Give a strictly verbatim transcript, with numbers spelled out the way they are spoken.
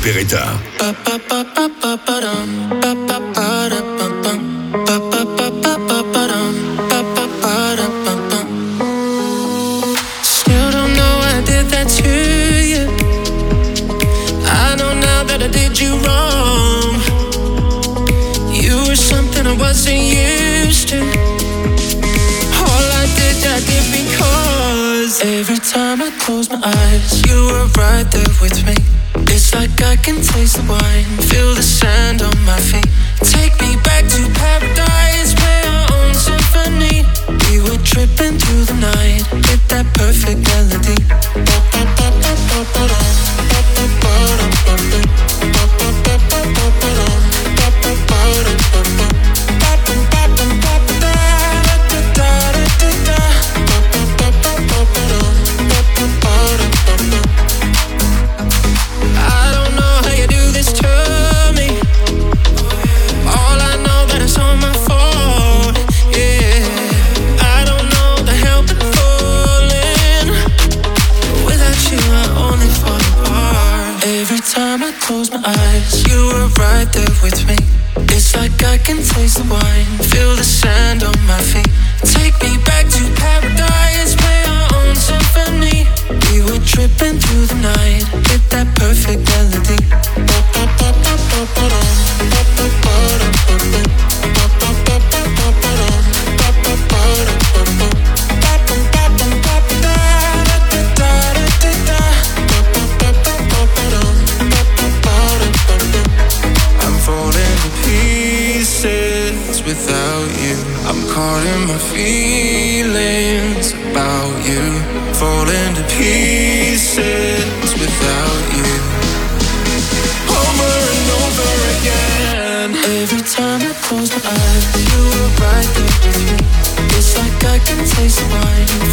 Peretta. Still don't know I did that to you. I know now that I did you wrong. You were something I wasn't used to. All I did, I did because every time I close my eyes, you were right there with me. It's like I can taste the wine, feel the sand on my feet. Take me back to paradise, play our own symphony. We were tripping through the night, hit that perfect melody. Close my eyes, you were right there with me. It's like I can taste the wine, feel the sand on my feet. Take me back to paradise, play our own symphony. We were tripping through the night, hit that perfect melody. Without you, I'm caught in my feelings about you. Falling to pieces without you. Over and over again. Every time I close my eyes, you were right there with me. It's like I can taste the wine,